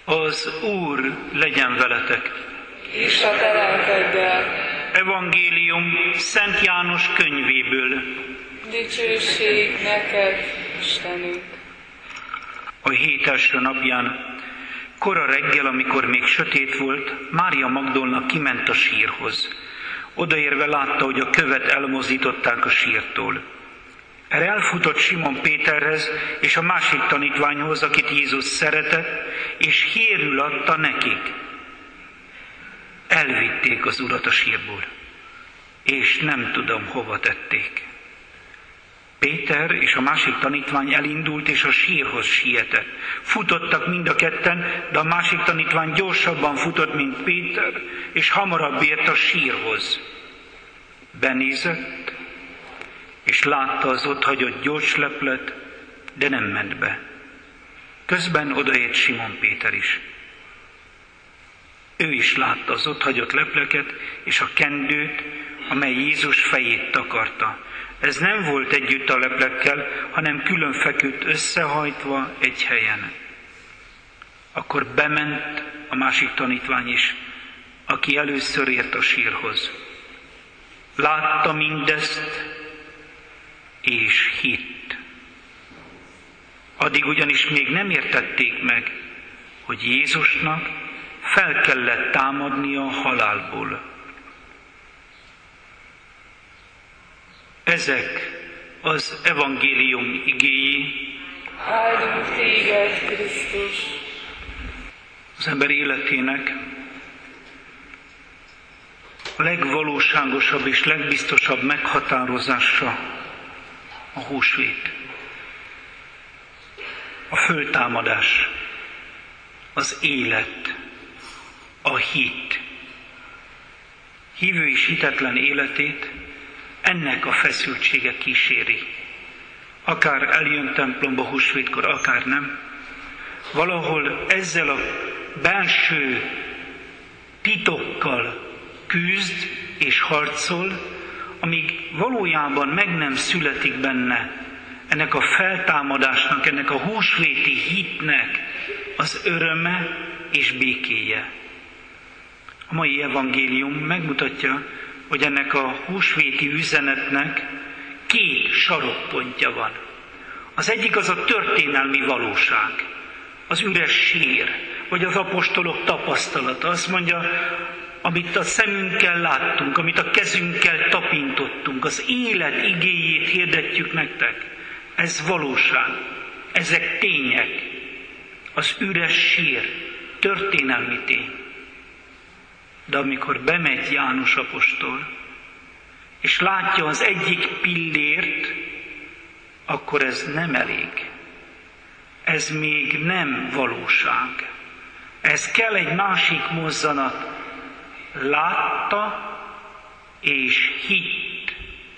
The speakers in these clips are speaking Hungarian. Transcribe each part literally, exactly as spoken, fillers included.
Az Úr legyen veletek. És a te lelkeddel. Evangélium Szent János könyvéből. Dicsőség neked, Istenünk. A hét első napján, kora reggel, amikor még sötét volt, Mária Magdolna kiment a sírhoz. Odaérve látta, hogy a követ elmozdították a sírtól. Erre elfutott Simon Péterhez és a másik tanítványhoz, akit Jézus szeretett, és hírül adta nekik. Elvitték az Urat a sírból, és nem tudom, hova tették. Péter és a másik tanítvány elindult, és a sírhoz sietett. Futottak mind a ketten, de a másik tanítvány gyorsabban futott, mint Péter, és hamarabb ért a sírhoz. Benézett, és látta az ott hagyott gyorsleplet, de nem ment be. Közben odaért Simon Péter is. Ő is látta az ott hagyott lepleket, és a kendőt, amely Jézus fejét takarta. Ez nem volt együtt a leplekkel, hanem külön feküdt összehajtva egy helyen. Akkor bement a másik tanítvány is, aki először ért a sírhoz. Látta mindezt, és hitt. Addig ugyanis még nem értették meg, hogy Jézusnak fel kellett támadnia a halálból. Ezek az evangélium igéi. Áldunk téged, Krisztus! Az ember életének a legvalóságosabb és legbiztosabb meghatározása a húsvét, a föltámadás, az élet, a hit. Hívő és hitetlen életét ennek a feszültsége kíséri. Akár eljön templomba húsvétkor, akár nem. Valahol ezzel a belső titokkal küzd és harcol, amíg valójában meg nem születik benne ennek a feltámadásnak, ennek a húsvéti hitnek az öröme és békéje. A mai evangélium megmutatja, hogy ennek a húsvéti üzenetnek két sarokpontja van. Az egyik az a történelmi valóság, az üres sír, vagy az apostolok tapasztalata. Azt mondja, amit a szemünkkel láttunk, amit a kezünkkel tapintottunk, az élet igéjét hirdetjük nektek. Ez valóság, ezek tények. Az üres sír, történelmi tény. De amikor bemegy János apostol, és látja az egyik pillért, akkor ez nem elég. Ez még nem valóság. Ez kell egy másik mozzanat. Látta és hitt,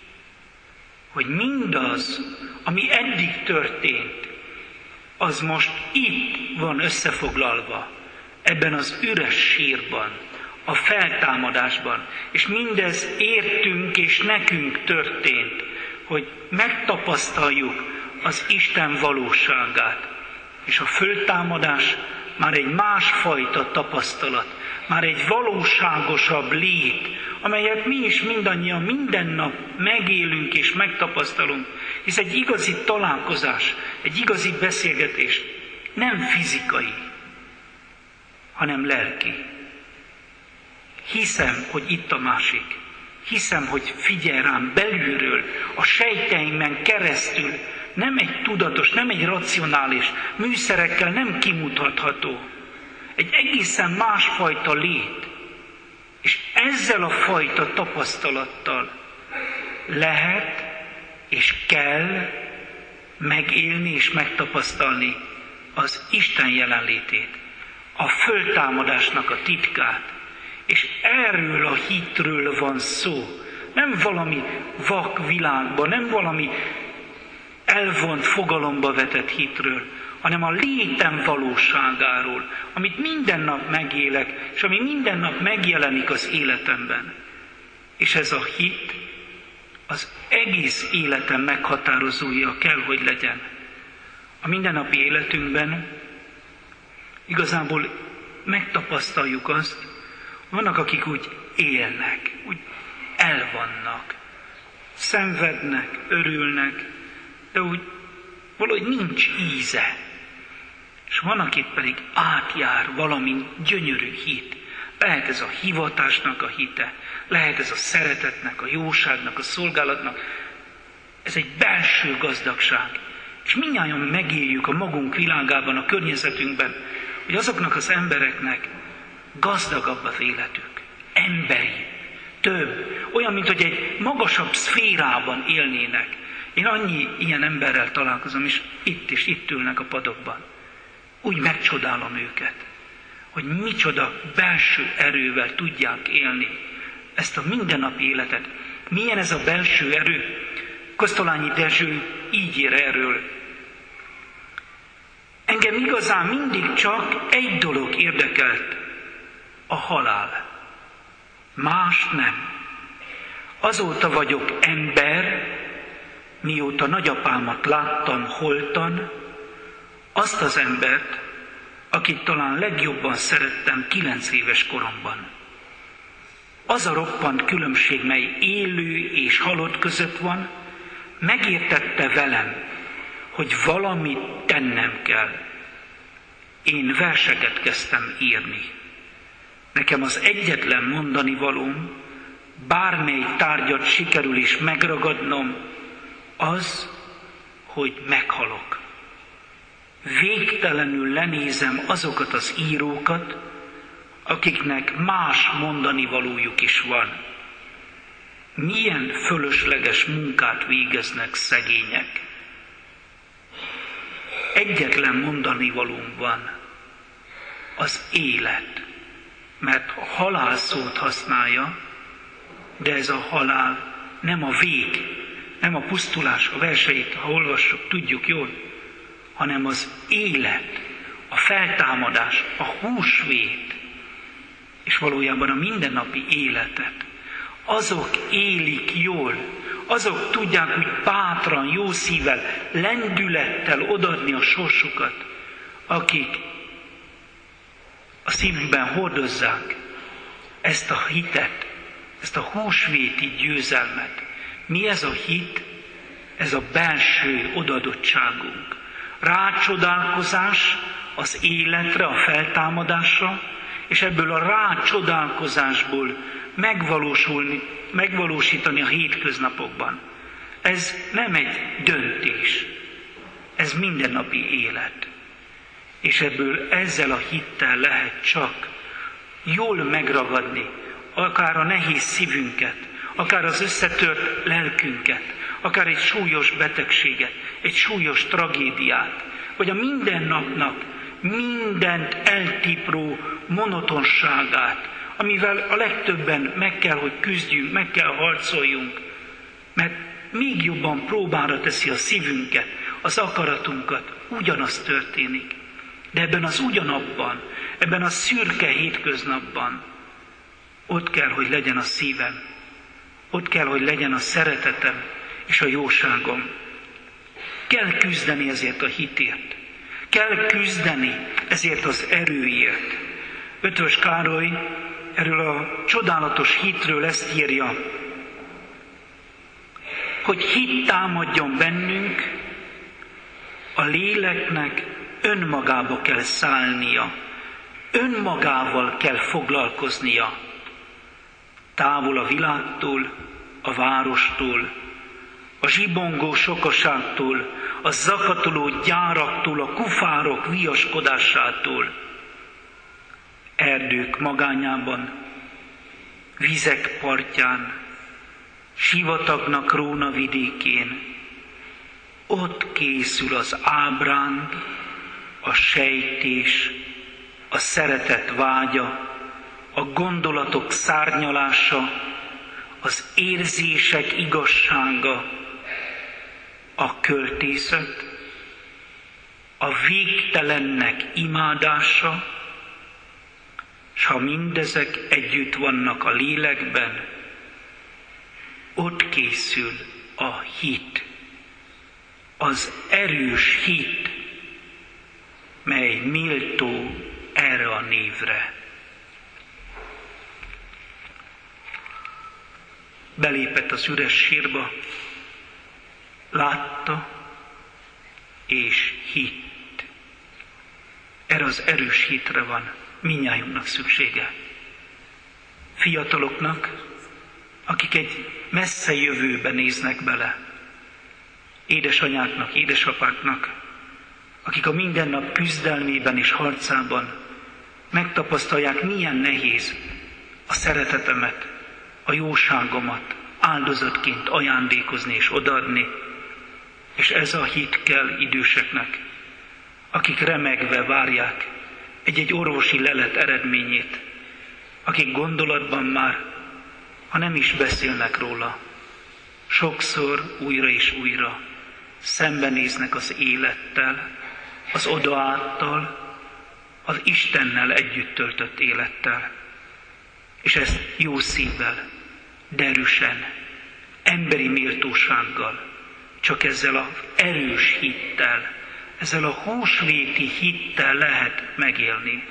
hogy mindaz, ami eddig történt, az most itt van összefoglalva, ebben az üres sírban, a feltámadásban. És mindez értünk és nekünk történt, hogy megtapasztaljuk az Isten valóságát. És a föltámadás már egy másfajta tapasztalat, már egy valóságosabb lét, amelyet mi is mindannyian minden nap megélünk és megtapasztalunk. Hisz egy igazi találkozás, egy igazi beszélgetés nem fizikai, hanem lelki. Hiszem, hogy itt a másik. Hiszem, hogy figyel rám belülről, a sejteimen keresztül, nem egy tudatos, nem egy racionális, műszerekkel nem kimutatható. Egy egészen másfajta lét. És ezzel a fajta tapasztalattal lehet és kell megélni és megtapasztalni az Isten jelenlétét, a föltámadásnak a titkát. És erről a hitről van szó. Nem valami vak világban, nem valami elvont fogalomba vetett hitről, hanem a létem valóságáról, amit minden nap megélek, és ami minden nap megjelenik az életemben. És ez a hit az egész életem meghatározója kell, hogy legyen. A mindennapi életünkben igazából megtapasztaljuk azt, vannak, akik úgy élnek, úgy elvannak, szenvednek, örülnek, de úgy valahogy nincs íze. És van, akit pedig átjár valami gyönyörű hit. Lehet ez a hivatásnak a hite, lehet ez a szeretetnek, a jóságnak, a szolgálatnak. Ez egy belső gazdagság. És mindnyájan megéljük a magunk világában, a környezetünkben, hogy azoknak az embereknek gazdagabb az életük, emberi, több, olyan, mint hogy egy magasabb szférában élnének. Én annyi ilyen emberrel találkozom, és itt is, itt ülnek a padokban. Úgy megcsodálom őket, hogy micsoda belső erővel tudják élni ezt a mindennapi életet. Milyen ez a belső erő? Kosztolányi Dezső így ír erről. Engem igazán mindig csak egy dolog érdekelt, a halál. Más nem. Azóta vagyok ember, mióta nagyapámat láttam holtan, azt az embert, akit talán legjobban szerettem kilenc éves koromban. Az a roppant különbség, mely élő és halott között van, megértette velem, hogy valamit tennem kell. Én verseket kezdtem írni. Nekem az egyetlen mondani valóm, bármely tárgyat sikerül is megragadnom, az, hogy meghalok. Végtelenül lenézem azokat az írókat, akiknek más mondani valójuk is van. Milyen fölösleges munkát végeznek szegények. Egyetlen mondani valóm van, az élet. Mert a halál szót használja, de ez a halál nem a vég, nem a pusztulás, a verseit, ha olvassuk, tudjuk jól, hanem az élet, a feltámadás, a húsvét, és valójában a mindennapi életet. Azok élik jól, azok tudják úgy bátran, jó szívvel, lendülettel odaadni a sorsukat, akik a szívükben hordozzák ezt a hitet, ezt a húsvéti győzelmet. Mi ez a hit? Ez a belső odaadottságunk. Rácsodálkozás az életre, a feltámadásra, és ebből a rácsodálkozásból megvalósulni, megvalósítani a hétköznapokban. Ez nem egy döntés, ez mindennapi élet. És ebből ezzel a hittel lehet csak jól megragadni, akár a nehéz szívünket, akár az összetört lelkünket, akár egy súlyos betegséget, egy súlyos tragédiát, vagy a mindennapnak mindent eltipró monotonságát, amivel a legtöbben meg kell, hogy küzdjünk, meg kell harcoljunk, mert még jobban próbára teszi a szívünket, az akaratunkat, ugyanaz történik. De ebben az ugyanabban, ebben a szürke hétköznapban ott kell, hogy legyen a szívem, ott kell, hogy legyen a szeretetem és a jóságom. Kell küzdeni ezért a hitért. Kell küzdeni ezért az erőért. Ötvös Károly erről a csodálatos hitről ezt írja, hogy hit támadjon bennünk, a léleknek önmagába kell szállnia, önmagával kell foglalkoznia, távol a világtól, a várostól, a zsibongó sokaságtól, a zakatoló gyáraktól, a kufárok viaskodásától, erdők magányában, vizek partján, sivatagnak Róna vidékén, ott készül az ábránd, a sejtés, a szeretet vágya, a gondolatok szárnyalása, az érzések igazsága, a költészet, a végtelennek imádása, s ha mindezek együtt vannak a lélekben, ott készül a hit, az erős hit, mely méltó a névre. Belépett az üres sírba, látta és hitt. Erre az erős hitre van mindnyájunknak szüksége. Fiataloknak, akik egy messze jövőbe néznek bele, édesanyáknak, édesapáknak, akik a mindennap küzdelmében és harcában megtapasztalják, milyen nehéz a szeretetemet, a jóságomat áldozatként ajándékozni és odaadni, és ez a hit kell időseknek, akik remegve várják egy-egy orvosi lelet eredményét, akik gondolatban már, ha nem is beszélnek róla, sokszor újra és újra szembenéznek az élettel, az odaáttal, az Istennel együtt töltött élettel. És ezt jó szívvel, derűsen, emberi méltósággal, csak ezzel az erős hittel, ezzel a húsvéti hittel lehet megélni.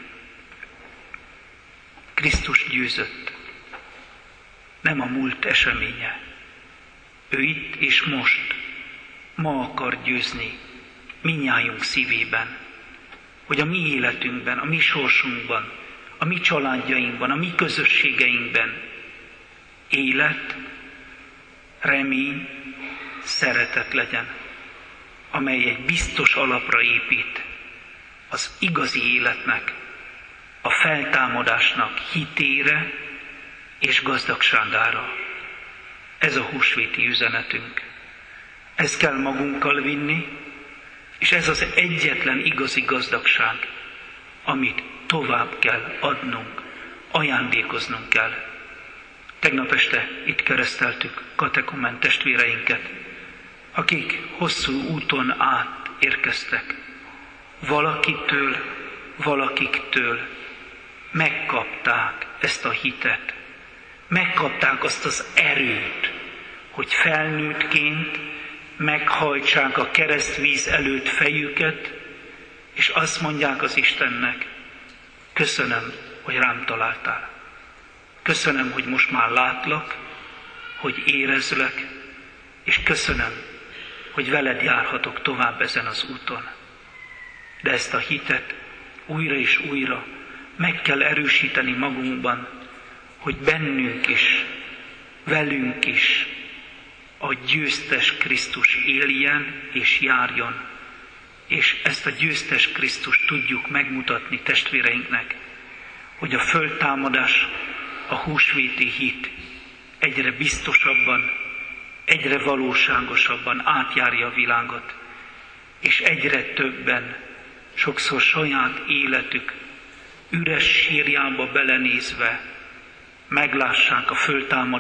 Krisztus győzött. Nem a múlt eseménye. Ő itt és most, ma akar győzni mindnyájunk szívében, hogy a mi életünkben, a mi sorsunkban, a mi családjainkban, a mi közösségeinkben élet, remény, szeretet legyen, amely egy biztos alapra épít az igazi életnek, a feltámadásnak hitére és gazdagságára. Ez a húsvéti üzenetünk. Ezt kell magunkkal vinni, és ez az egyetlen igazi gazdagság, amit tovább kell adnunk, ajándékoznunk kell. Tegnap este itt kereszteltük katekumen testvéreinket, akik hosszú úton át érkeztek. Valakitől, valakiktől megkapták ezt a hitet, megkapták azt az erőt, hogy felnőttként meghajtsák a keresztvíz előtt fejüket, és azt mondják az Istennek, köszönöm, hogy rám találtál. Köszönöm, hogy most már látlak, hogy érezlek, és köszönöm, hogy veled járhatok tovább ezen az úton. De ezt a hitet újra és újra meg kell erősíteni magunkban, hogy bennünk is, velünk is a győztes Krisztus éljen és járjon, és ezt a győztes Krisztust tudjuk megmutatni testvéreinknek, hogy a föltámadás, a húsvéti hit egyre biztosabban, egyre valóságosabban átjárja a világot, és egyre többen, sokszor saját életük üres sírjába belenézve meglássák a föltámadást,